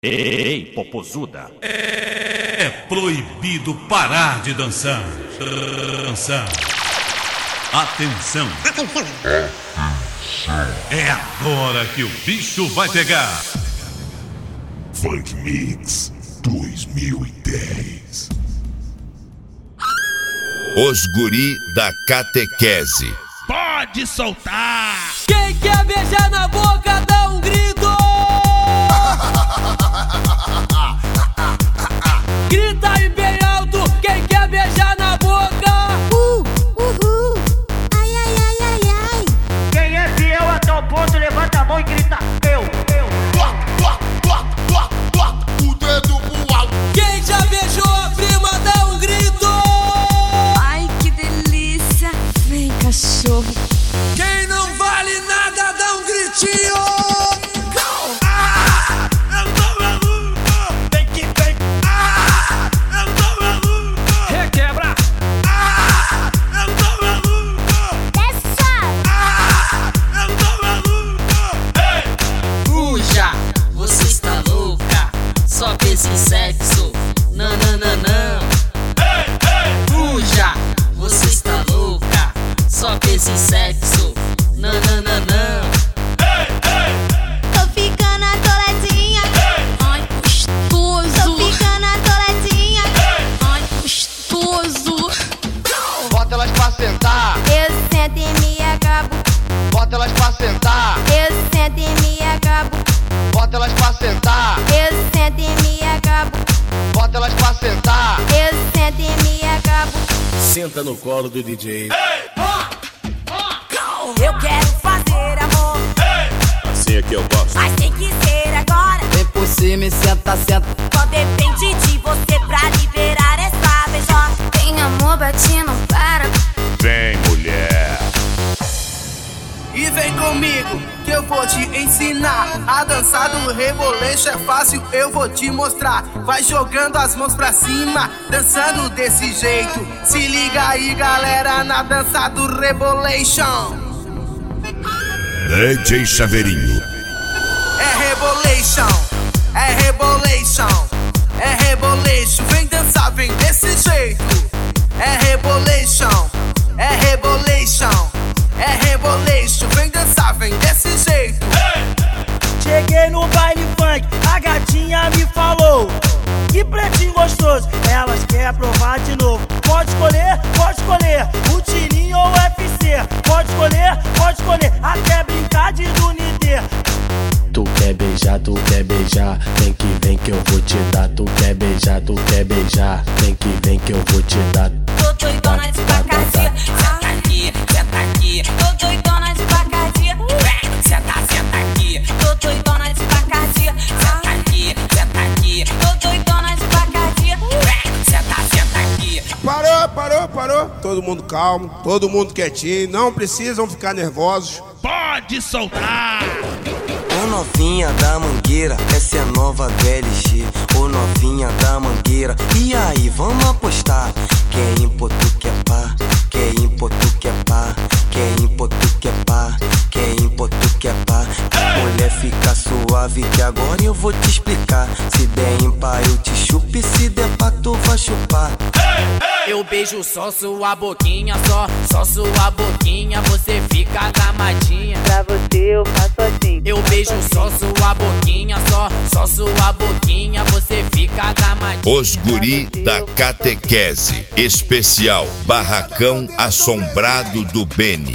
Ei, popozuda. É proibido parar de dançar. Dançar. Atenção. É agora que o bicho vai pegar. Funk Mix 2010. Os guri da catequese. Pode soltar. Quem quer beijar na boca, dá um grito. Grita aí bem alto, quem quer beijar na boca. Uhul, ai, ai, ai, ai, ai. Quem é fiel até o ponto, levanta a mão e grita eu. O dedo pro alto. Quem já beijou a prima, dá um grito. Ai, que delícia. Vem, cachorro. Quem não vale nada, dá um gritinho. Só pensa em sexo, não, não, não, não. Fuja, você está louca. Só pensa em sexo, não, não, não, não. Tô ficando atoladinha. Ai, gostoso. Tô ficando atoladinha. Ai, gostoso. Bota elas pra sentar. Eu sento e me acabo. Bota elas pra sentar. Eu sento e me acabo. Bota elas pra sentar. Eu sento e me acabo. Bota elas pra sentar. Eu sento e me acabo. Senta no colo do DJ. Eu quero fazer amor. Assim é que eu gosto. Mas tem que ser agora. Vem por cima e senta, senta. Só depende de você pra liberar essa beijoca. Tem amor, bate, não para. Vem, mulher. E vem comigo, que eu vou te ensinar. A dança do reboleixo é fácil, eu vou te mostrar. Vai jogando as mãos pra cima, dançando desse jeito. Se liga aí, galera, na dança do rebolation. DJ Chaveirinho. É rebolation, é rebolation, é rebolation. Vem dançar, vem desse jeito. É rebolation, é rebolation. É rebolation, vem dançar, vem desse jeito. Cheguei no baile funk, a gatinha me falou: que pretinho gostoso, elas querem provar de novo. Pode escolher, o tirinho ou o UFC. Pode escolher, até brincar de Dunité. Tu quer beijar, vem que eu vou te dar. Tu quer beijar, vem que eu vou te dar. Tô doidona de bacaxia. Senta aqui, senta aqui. Tô doidona de bacaxia. Senta aqui. Tô doidona de bacaxia. Senta aqui, senta aqui. Tô doidona de bacaxia. Senta aqui. Parou. Todo mundo calmo, todo mundo quietinho. Não precisam ficar nervosos. Pode soltar. Ô novinha da mangueira, essa é a nova do LG. Ô novinha da mangueira, e aí, vamos apostar. Quem impotu que é pá, quem impotu que é pá, quem impotu que é pá, quem impotu que é pá. Mulher, fica suave que agora eu vou te explicar. Se der ímpar eu te chupo e se der pá tu vai chupar. Eu beijo só sua boquinha, só sua boquinha. Você fica gamadinha. Pra você eu faço assim. Eu beijo só sua boquinha, só sua boquinha. Você fica gamadinha. Os guri da catequese. Especial Barracão Assombrado do Beni.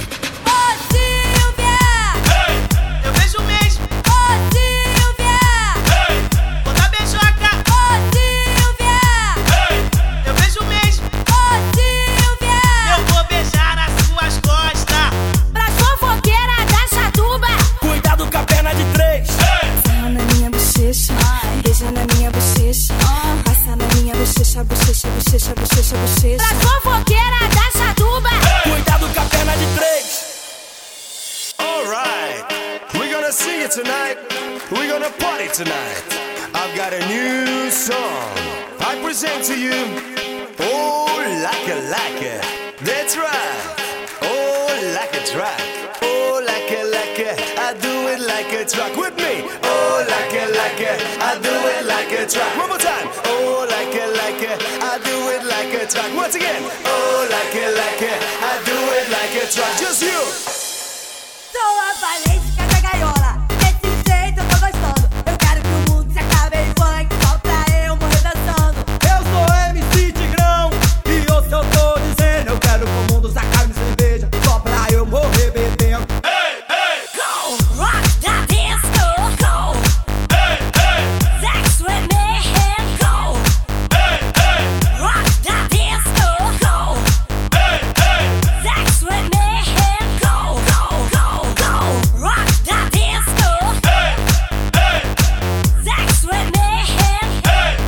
Beija na minha bochecha, passa na minha bochecha. Pra fofoqueira da chatuba. Cuidado com a perna de 3. Alright, we're gonna sing it tonight. We're gonna party tonight. I've got a new song. I present to you. Oh, like a. That's right. Oh, like a track. Oh, like a. I do it like a track with me. Oh, like a. I do it a track. One more time. Oh, like it, I do it like a track. Once again. Oh, like it, I do it like a track. Just you. Sou a Valência da gaiola, desse jeito eu tô gostando. Eu quero que o mundo se acabe em funk, só pra eu morrer dançando. Eu sou MC Tigrão, e eu se eu tô dizendo, eu quero que o mundo se acabe em cerveja, só pra eu morrer bebendo. Hey, hey, go, rock the disco, go. Hey, hey, sex with me and go. Hey, hey, rock the disco, go. Hey, hey, sex with me and go, go, go, go. Rock the disco. Hey, hey, sex with me and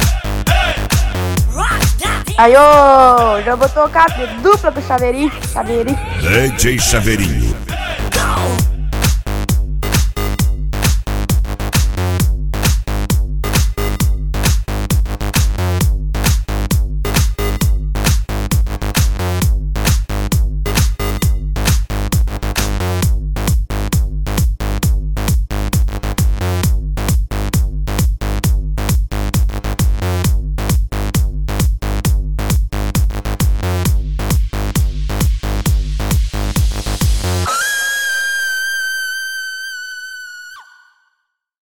rock the disco. Aí, ô, já vou tocar dupla pro Chaveirinho. DJ Chaveirinho.